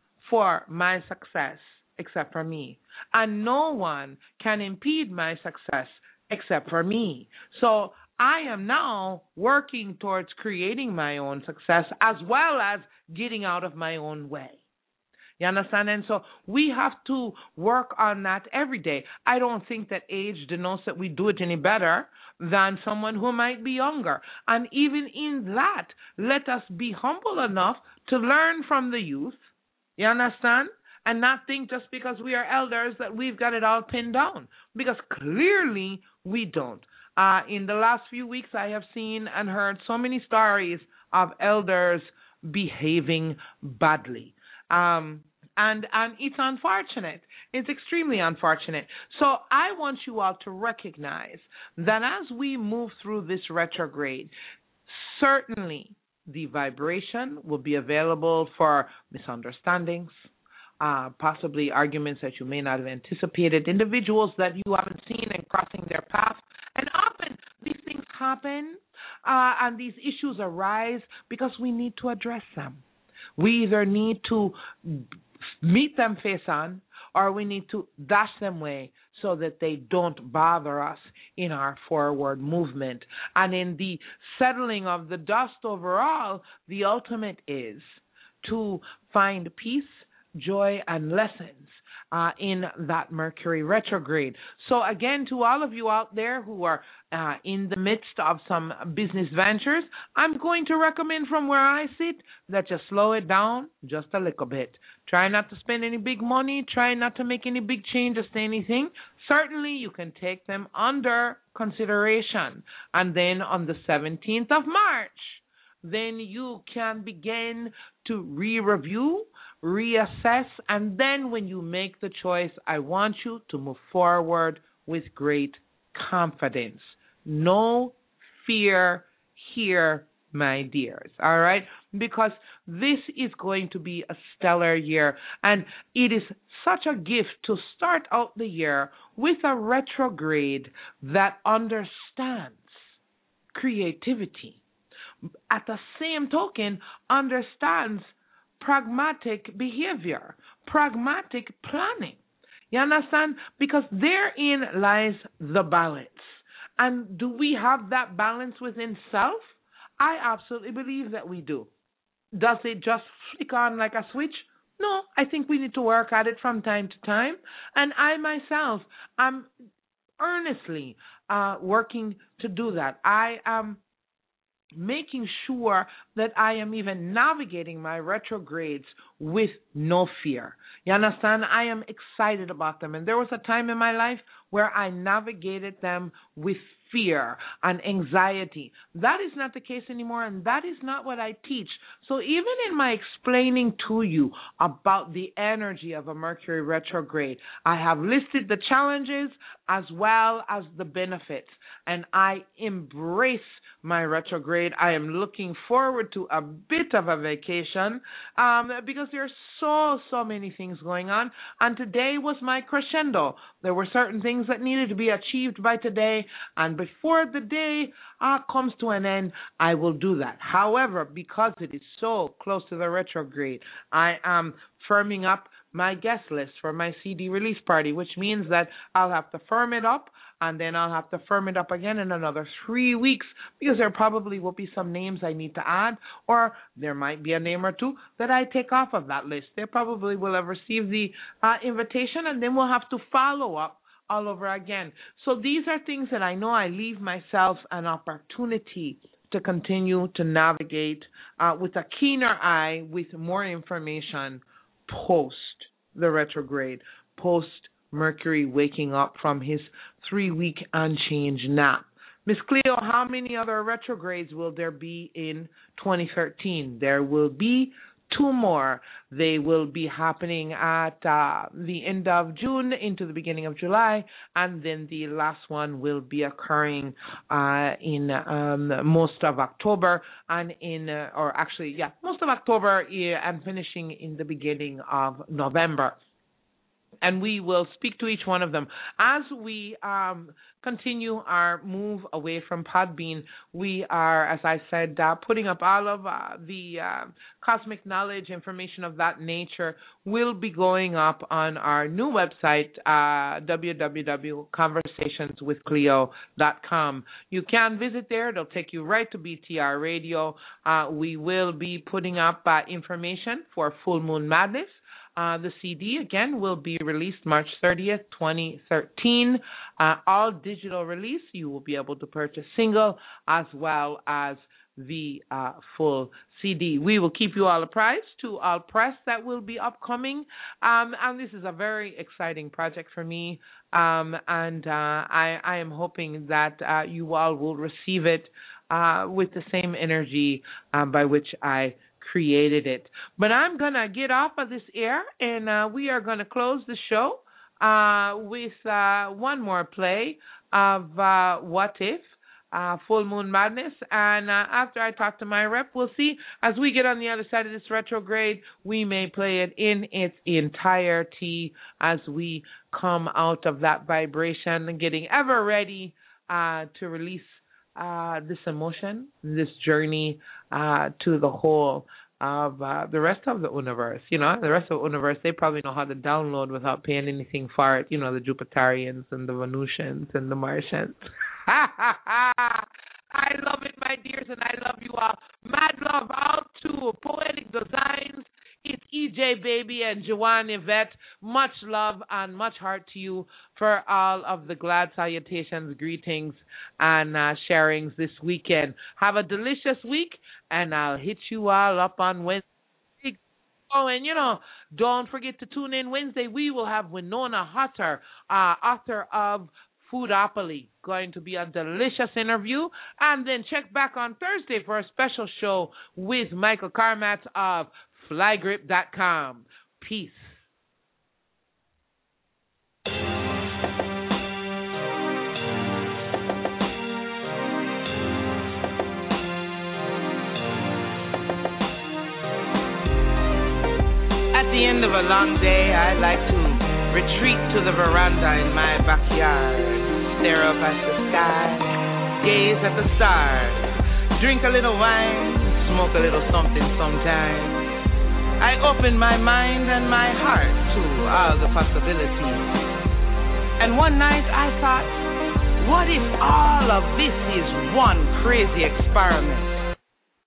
for my success except for me. And no one can impede my success except for me. So I am now working towards creating my own success as well as getting out of my own way. You understand? And so we have to work on that every day. I don't think that age denotes that we do it any better than someone who might be younger. And even in that, let us be humble enough to learn from the youth. You understand? And not think just because we are elders that we've got it all pinned down. Because clearly we don't. Uh, in the last few weeks, I have seen and heard so many stories of elders behaving badly. Um, and, and it's unfortunate. It's extremely unfortunate. So I want you all to recognize that as we move through this retrograde, certainly the vibration will be available for misunderstandings, uh, possibly arguments that you may not have anticipated, individuals that you haven't seen and crossing their path. And often these things happen uh, and these issues arise because we need to address them. We either need to meet them face on or we need to dash them away so that they don't bother us in our forward movement. And in the settling of the dust overall, the ultimate is to find peace, joy, and lessons uh, in that Mercury retrograde. So again, to all of you out there who are uh, in the midst of some business ventures, I'm going to recommend from where I sit that you slow it down just a little bit. Try not to spend any big money. Try not to make any big changes to anything. Certainly, you can take them under consideration. And then on the seventeenth of March, then you can begin to re-review, reassess, and then when you make the choice, I want you to move forward with great confidence. No fear here, my dears, all right? Because this is going to be a stellar year, and it is such a gift to start out the year with a retrograde that understands creativity. At the same token, understands pragmatic behavior, pragmatic planning. You understand? Because therein lies the balance. And do we have that balance within self? I absolutely believe that we do. Does it just flick on like a switch? No, I think we need to work at it from time to time. And I myself, I'm earnestly uh, working to do that. I am making sure that I am even navigating my retrogrades with no fear. You understand? I am excited about them. And there was a time in my life where I navigated them with fear and anxiety. That is not the case anymore, and that is not what I teach. So even in my explaining to you about the energy of a Mercury retrograde, I have listed the challenges as well as the benefits, and I embrace my retrograde. I am looking forward to a bit of a vacation um, because there are so, so many things going on, and today was my crescendo. There were certain things that needed to be achieved by today, and before the day uh, comes to an end, I will do that. However, because it is so close to the retrograde, I am firming up my guest list for my C D release party, which means that I'll have to firm it up, and then I'll have to firm it up again in another three weeks because there probably will be some names I need to add, or there might be a name or two that I take off of that list. They probably will have received the uh, invitation, and then we'll have to follow up all over again. So these are things that I know I leave myself an opportunity to continue to navigate uh, with a keener eye, with more information post the retrograde, post Mercury waking up from his three-week unchanged nap. Miss Cleo, how many other retrogrades will there be in twenty thirteen? There will be two more. They will be happening at uh, the end of June into the beginning of July, and then the last one will be occurring uh, in um, most of October, and in, uh, or actually, yeah, most of October yeah, and finishing in the beginning of November. And we will speak to each one of them. As we um, continue our move away from Podbean, we are, as I said, uh, putting up all of uh, the uh, cosmic knowledge, information of that nature will be going up on our new website, uh, w w w dot conversations with cleo dot com. You can visit there. It'll take you right to B T R Radio. Uh, we will be putting up uh, information for Full Moon Madness. Uh, the C D, again, will be released March thirtieth, twenty thirteen. Uh, all digital release. You will be able to purchase single as well as the uh, full C D. We will keep you all apprised to all press that will be upcoming. Um, and this is a very exciting project for me. Um, and uh, I, I am hoping that uh, you all will receive it uh, with the same energy um, by which I created it. But I'm going to get off of this air, and uh, we are going to close the show uh, with uh, one more play of uh, What If, uh, Full Moon Madness. And uh, after I talk to my rep, we'll see. As we get on the other side of this retrograde, we may play it in its entirety as we come out of that vibration and getting ever ready uh, to release Uh, this emotion, this journey uh, to the whole of uh, the rest of the universe. You know, the rest of the universe, they probably know how to download without paying anything for it. You know, the Jupiterians and the Venusians and the Martians. I love it, my dears, and I love you all. Mad love out to Poetic Designs. It's E J Baby and Joanne Yvette. Much love and much heart to you for all of the glad salutations, greetings, and uh, sharings this weekend. Have a delicious week, and I'll hit you all up on Wednesday. Oh, and, you know, don't forget to tune in Wednesday. We will have Winona Hutter, uh, author of Foodopoly, going to be a delicious interview. And then check back on Thursday for a special show with Michael Karmatz of fly grip dot com. Peace. At the end of a long day, I like to retreat to the veranda in my backyard, stare up at the sky, gaze at the stars, drink a little wine, smoke a little something sometimes. I open my mind and my heart to all the possibilities. And one night I thought, What if all of this is one crazy experiment?